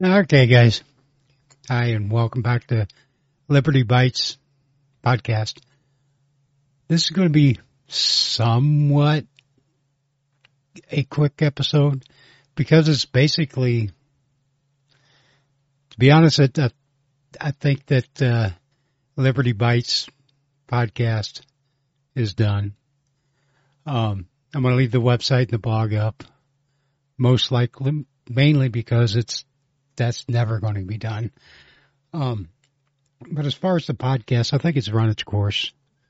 Okay, guys. Hi, and welcome back to Liberty Bites podcast. This is going to be somewhat a quick episode because it's basically, to be honest, I think that Liberty Bites podcast is done. I'm going to leave the website and the blog up, most likely, mainly because that's never going to be done. But as far as the podcast, I think it's run its course.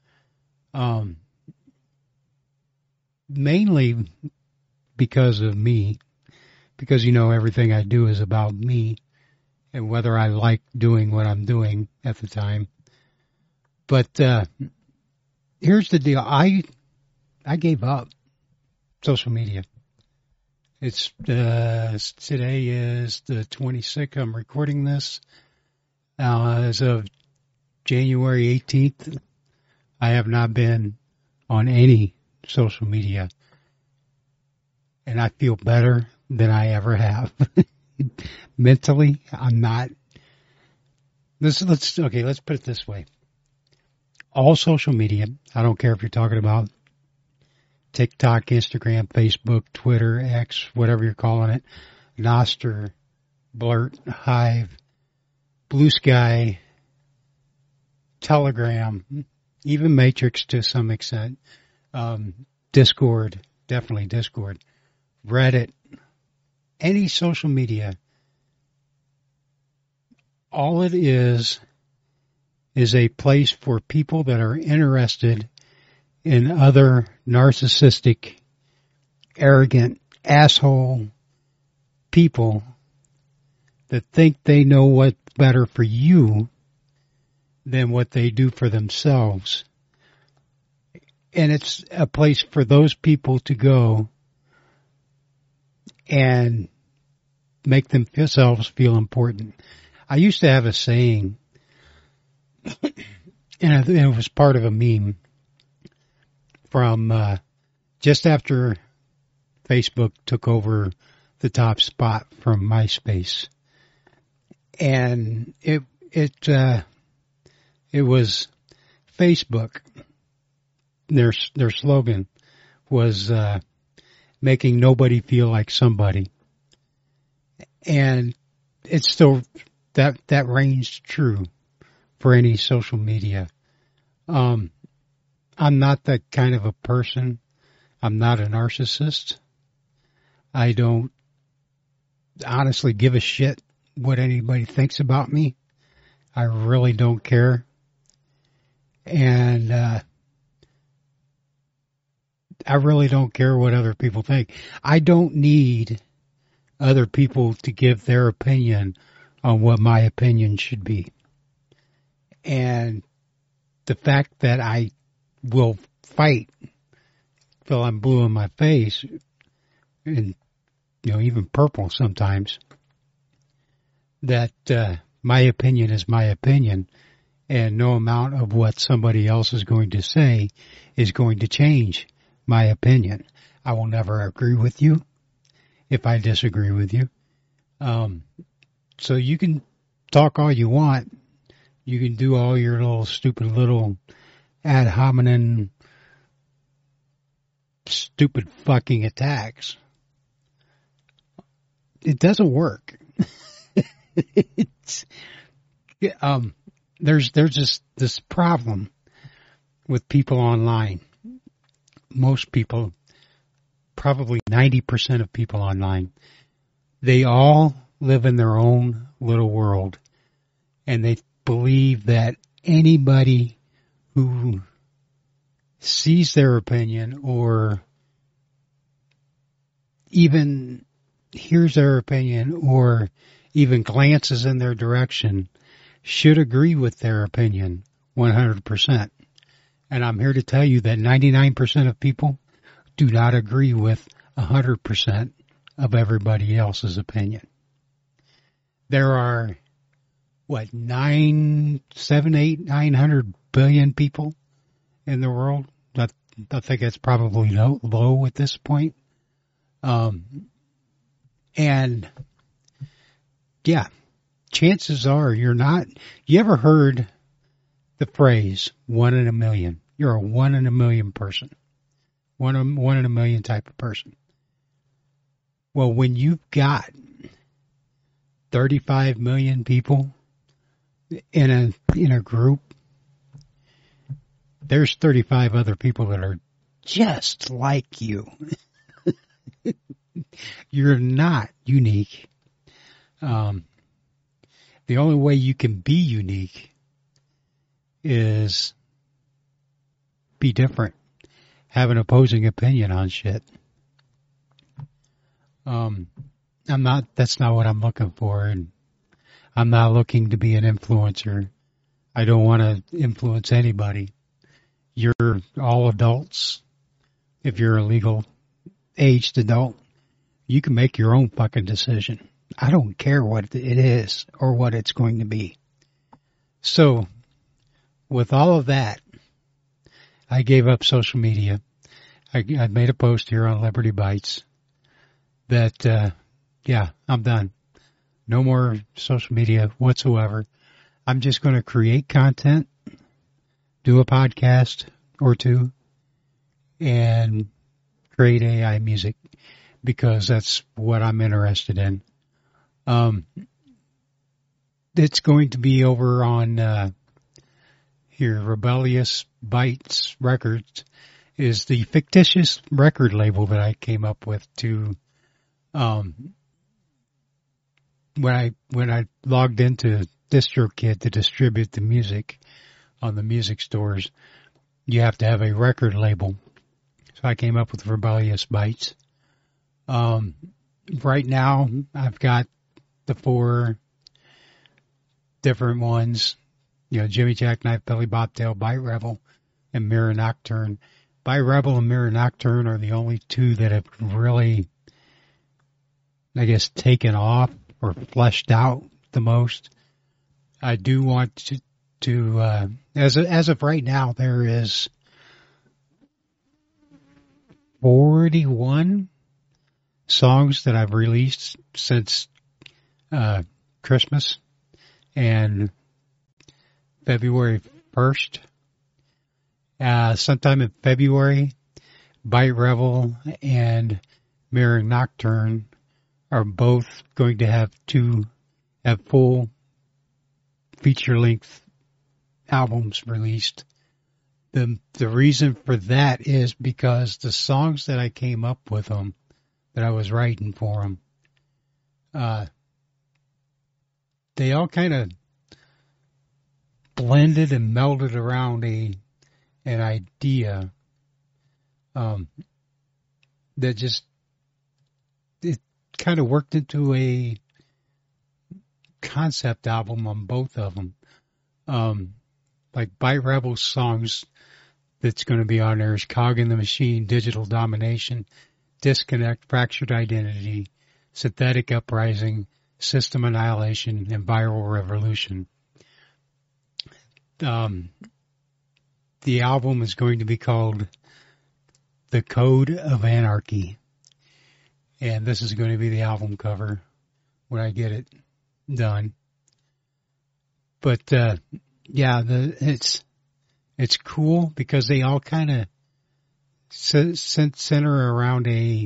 Mainly because of me, because, everything I do is about me and whether I like doing what I'm doing at the time. But, here's the deal. I gave up social media. It's, today is the 26th. I'm recording this, as of January 18th. I have not been on any social media, and I feel better than I ever have. Mentally, I'm not. Let's put it this way. All social media, I don't care if you're talking about TikTok, Instagram, Facebook, Twitter, X, whatever you're calling it, Nostr, Blurt, Hive, Blue Sky, Telegram, even Matrix to some extent, Discord, definitely Discord, Reddit, any social media. All it is a place for people that are interested in other narcissistic, arrogant, asshole people that think they know what's better for you than what they do for themselves. And it's a place for those people to go and make themselves feel important. I used to have a saying, and it was part of a meme, from just after Facebook took over the top spot from MySpace, and it was Facebook. Their slogan was making nobody feel like somebody, and it's still that reigns true for any social media. I'm not that kind of a person. I'm not a narcissist. I don't honestly give a shit what anybody thinks about me. I really don't care. And I really don't care what other people think. I don't need other people to give their opinion on what my opinion should be. And the fact that I will fight till I'm blue in my face and, even purple sometimes, that my opinion is my opinion, and no amount of what somebody else is going to say is going to change my opinion. I will never agree with you if I disagree with you. So you can talk all you want. You can do all your little stupid little ad hominem stupid fucking attacks. It doesn't work. There's just this problem with people online. Most people, probably 90% of people online, they all live in their own little world, and they believe that anybody who sees their opinion or even hears their opinion or even glances in their direction should agree with their opinion 100%. And I'm here to tell you that 99% of people do not agree with 100% of everybody else's opinion. There are, 900 billion people in the world. I think that's probably low at this point. And yeah, chances are you're not. You ever heard the phrase "one in a million"? You're a 1 in a million person, one in a million type of person. Well, when you've got 35 million people in a group, there's 35 other people that are just like you. You're not unique. The only way you can be unique is be different, have an opposing opinion on shit. That's not what I'm looking for, and I'm not looking to be an influencer. I don't want to influence anybody. You're all adults. If you're a legal aged adult, you can make your own fucking decision. I don't care what it is or what it's going to be. So, with all of that, I gave up social media. I made a post here on Liberty Bites that, yeah, I'm done. No more social media whatsoever. I'm just going to create content, do a podcast or two, and create AI music because that's what I'm interested in. It's going to be over on here, Rebellious Bites Records is the fictitious record label that I came up with to when I logged into DistroKid to distribute the music on the music stores, you have to have a record label. So I came up with Rebellious Bites. Right now I've got the 4 different ones, Jimmy Jackknife, Billy Bobtail, Bite Rebel, and Mirror Nocturne. Bite Rebel and Mirror Nocturne are the only 2 that have really, I guess, taken off or fleshed out the most. I do want to as of right now, there is 41 songs that I've released since Christmas and February 1st. Sometime in February, Bite Rebel and Mirror Nocturne are both going to have full feature-length albums released. The reason for that is because the songs that I came up with them, that I was writing for them, they all kind of blended and melded around an idea that just it kind of worked into a concept album on both of them. Like Bite Rebel songs that's going to be on there is Cog in the Machine, Digital Domination, Disconnect, Fractured Identity, Synthetic Uprising, System Annihilation, and Viral Revolution. The album is going to be called The Code of Anarchy. And this is going to be the album cover when I get it done. But, yeah, it's cool because they all kind of center around a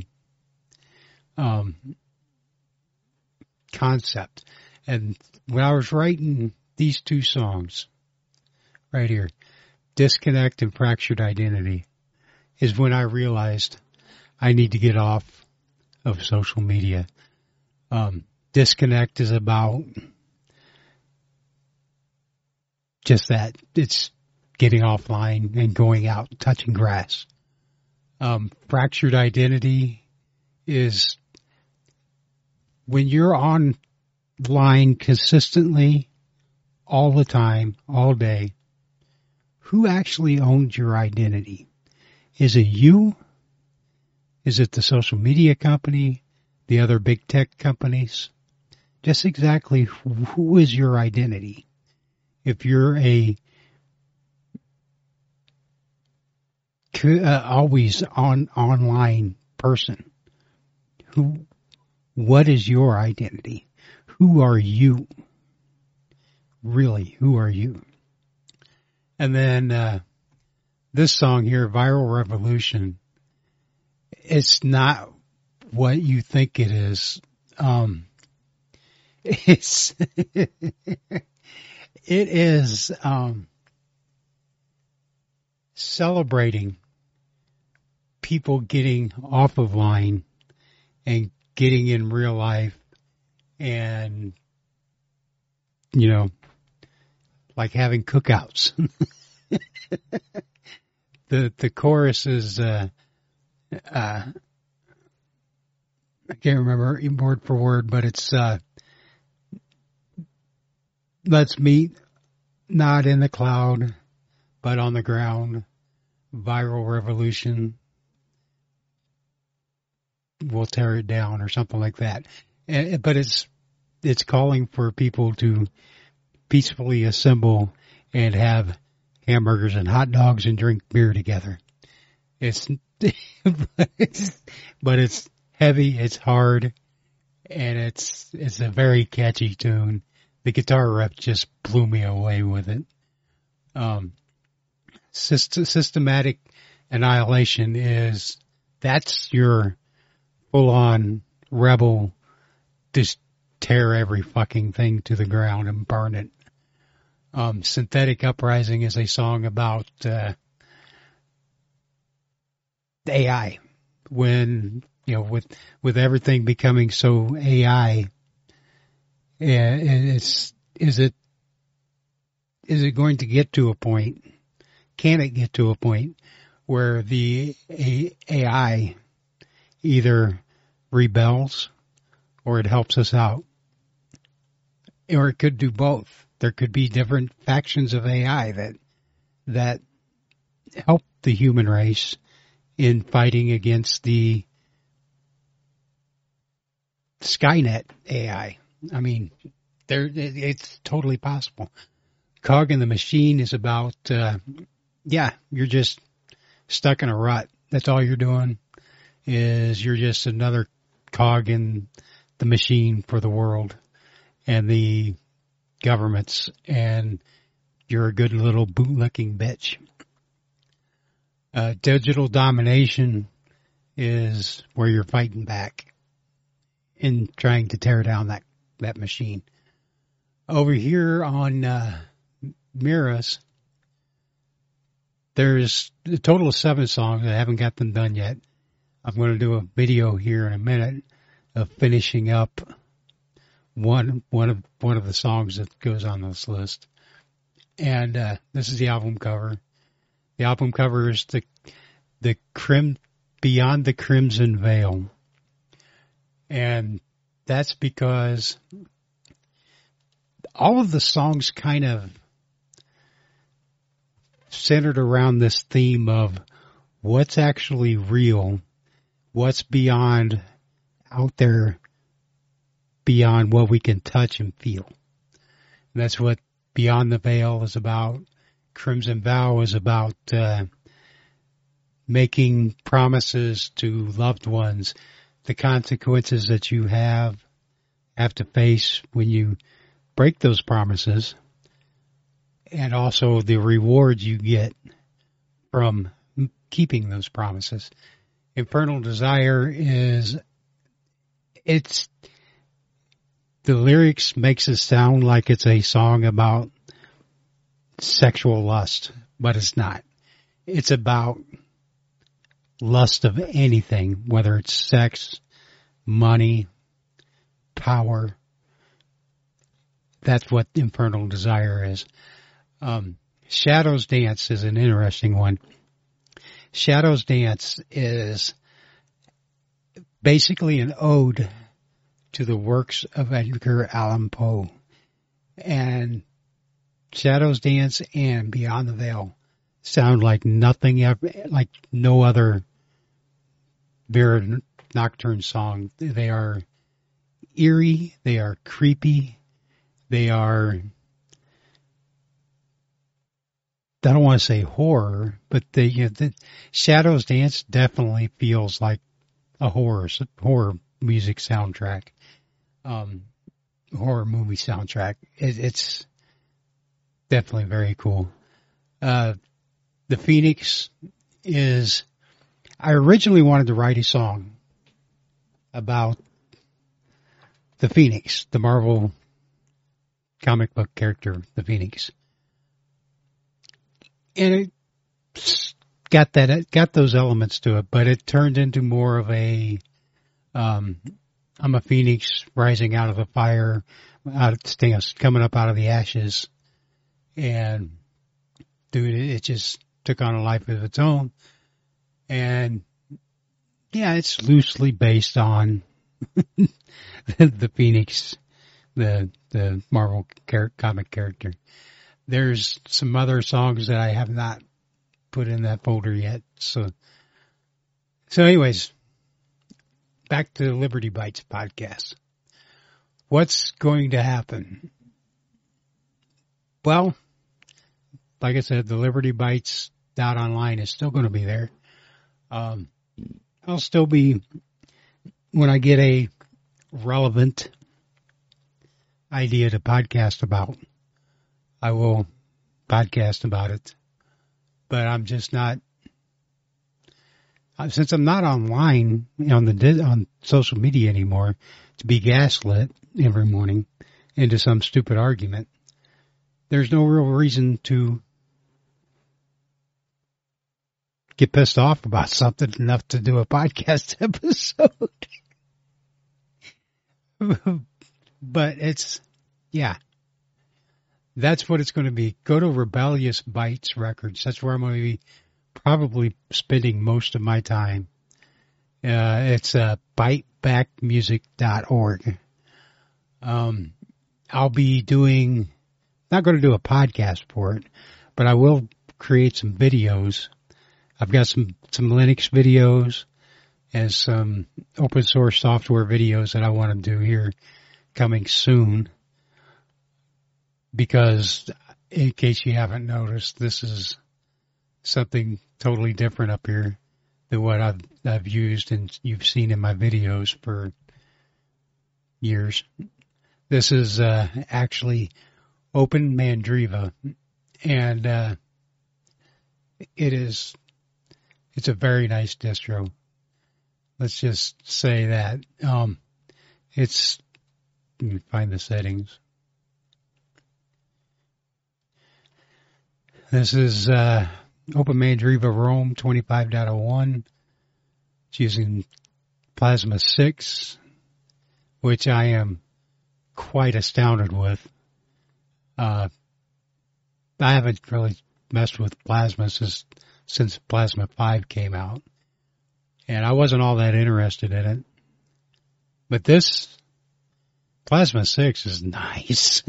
concept. And when I was writing these 2 songs right here, Disconnect and Fractured Identity, is when I realized I need to get off of social media. Disconnect is about just that. It's getting offline and going out, touching grass. Fractured Identity is when you're online consistently, all the time, all day, who actually owns your identity? Is it you? Is it the social media company? The other big tech companies? Just exactly who is your identity? If you're a always online person, what is your identity? who are you? Really, who are you? And then this song here, Viral Revolution, it's not what you think it is. It's it is celebrating people getting off of line and getting in real life, and like having cookouts. The chorus is I can't remember word for word, but it's let's meet not in the cloud but on the ground. Viral revolution, we'll tear it down, or something like that. But it's calling for people to peacefully assemble and have hamburgers and hot dogs and drink beer together. It's but it's heavy, it's hard, and it's a very catchy tune. The guitar riff just blew me away with it. Systematic annihilation that's your full-on rebel, just tear every fucking thing to the ground and burn it. Synthetic Uprising is a song about AI. When with everything becoming so AI, is it going to get to a point? Can it get to a point where the AI either rebels or it helps us out? Or it could do both. There could be different factions of AI that help the human race in fighting against the Skynet AI. I mean, it's totally possible. Cog in the Machine is about, you're just stuck in a rut. That's all you're doing, is you're just another cog in the machine for the world and the governments, and you're a good little bootlicking bitch. Digital Domination is where you're fighting back in trying to tear down that machine. Over here on Miras, there's a total of 7 songs. I haven't got them done yet. I'm going to do a video here in a minute of finishing up one of the songs that goes on this list. And this is the album cover. The album cover is the Beyond the Crimson Veil. And that's because all of the songs kind of centered around this theme of what's actually real, what's beyond out there, beyond what we can touch and feel. And that's what Beyond the Veil is about. Crimson Vow is about making promises to loved ones, the consequences that you have to face when you break those promises, and also the rewards you get from keeping those promises. Infernal Desire the lyrics makes it sound like it's a song about sexual lust, but it's not. It's about lust of anything, whether it's sex, money, power. That's what Infernal Desire is. Shadows Dance is an interesting one. Shadows Dance is basically an ode to the works of Edgar Allan Poe. And Shadows Dance and Beyond the Veil sound like nothing ever, like no other Vera Nocturne song. They are eerie, they are creepy, they are, I don't want to say horror, but the Shadows Dance definitely feels like a horror music soundtrack. horror movie soundtrack. It's definitely very cool. The Phoenix is, I originally wanted to write a song about the Phoenix, the Marvel comic book character, the Phoenix. And it got those elements to it, but it turned into more of a, I'm a Phoenix rising out of the fire, coming up out of the ashes. And dude, it just took on a life of its own. And yeah, it's loosely based on the Phoenix, the Marvel comic character. There's some other songs that I have not put in that folder yet. So anyways, back to the Liberty Bites podcast. What's going to happen? Well, like I said, the Liberty Bites .online is still going to be there. I'll still be, when I get a relevant idea to podcast about, I will podcast about it. But I'm just not, since I'm not online on social media anymore to be gaslit every morning into some stupid argument, there's no real reason to get pissed off about something enough to do a podcast episode. But that's what it's going to be. Go to Rebellious Bites Records. That's where I'm going to be probably spending most of my time. It's bitebackmusic.org. I'll be not going to do a podcast for it, but I will create some videos. I've got some Linux videos and some open source software videos that I want to do here coming soon. Because in case you haven't noticed, this is something totally different up here than what I've used and you've seen in my videos for years. This is actually Open Mandriva, and it's a very nice distro. Let's just say that. Let me find the settings. This is Open Mandriva Rome 25.01. It's using Plasma 6, which I am quite astounded with. I haven't really messed with Plasma since Plasma 5 came out. And I wasn't all that interested in it. But this Plasma 6 is nice.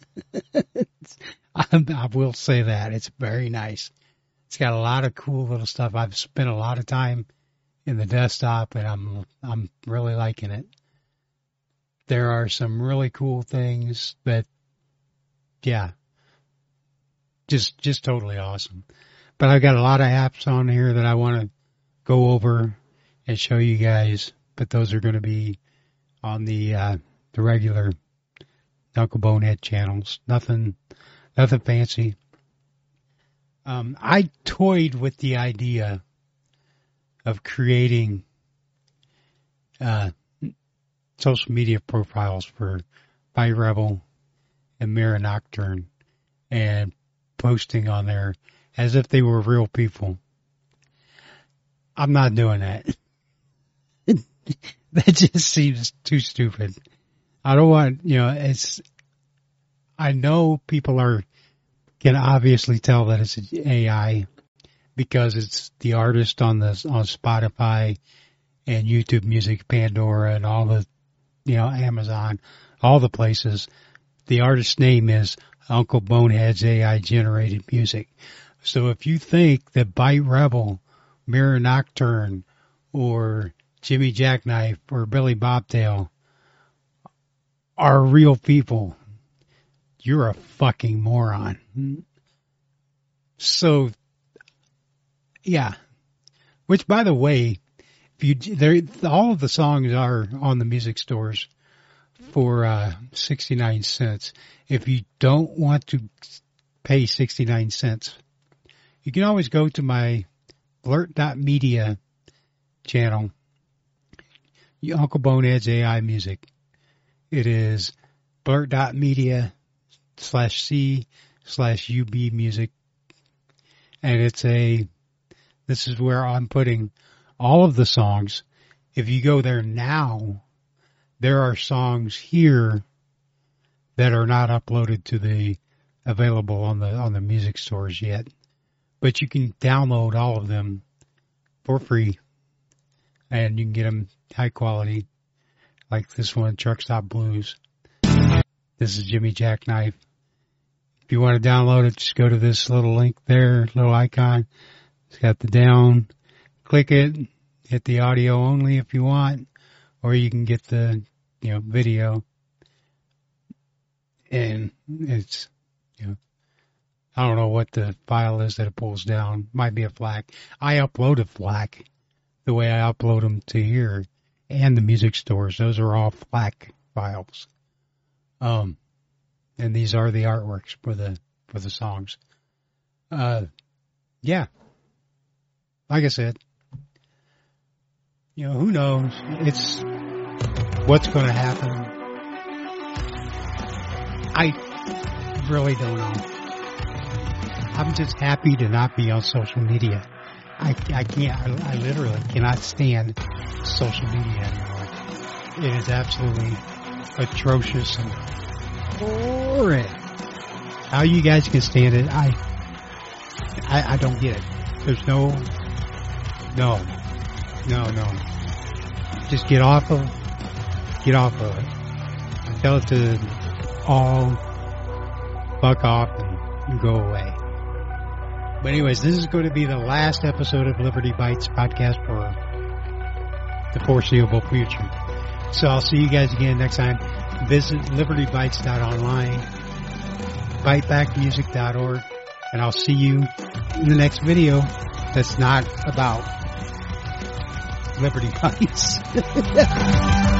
I will say that. It's very nice. It's got a lot of cool little stuff. I've spent a lot of time in the desktop and I'm really liking it. There are some really cool things that, yeah, just totally awesome. But I've got a lot of apps on here that I want to go over and show you guys, but those are going to be on the regular Uncle Bonehead channels. Nothing fancy. I toyed with the idea of creating social media profiles for Bite Rebel and Mirror Nocturne and posting on there as if they were real people. I'm not doing that. That just seems too stupid. I don't want, I know people can obviously tell that it's AI because it's the artist on Spotify and YouTube Music, Pandora, and all the, Amazon, all the places. The artist's name is Uncle Bonehead's AI generated music. So if you think that Bite Rebel, Mirror Nocturne, or Jimmy Jackknife, or Billy Bobtail are real people, you're a fucking moron. So, yeah. Which, by the way, all of the songs are on the music stores for 69 cents. If you don't want to pay 69 cents, you can always go to my blurt.media channel, Uncle Bonehead's AI Music. It is blurt.media/C/UB music. And this is where I'm putting all of the songs. If you go there now, there are songs here that are not uploaded to the available on the music stores yet. But you can download all of them for free, and you can get them high quality, like this one, Truck Stop Blues. This is Jimmy Jackknife. If you want to download it, just go to this little link there, little icon. It's got the down. Click it, hit the audio only if you want, or you can get the video. And it's I don't know what the file is that it pulls down. Might be a FLAC. I upload a FLAC the way I upload them to here and the music stores. Those are all FLAC files. And these are the artworks for the songs. Yeah. Like I said, who knows? It's what's going to happen. I really don't know. I'm just happy to not be on social media. I literally cannot stand social media anymore. It is absolutely atrocious and horrid. How you guys can stand it, I don't get it. There's no. Just get off of it. Tell it to all fuck off and go away. But anyways, this is going to be the last episode of Liberty Bites podcast for the foreseeable future. So I'll see you guys again next time. Visit libertybites.online, bitebackmusic.org, and I'll see you in the next video that's not about Liberty Bites.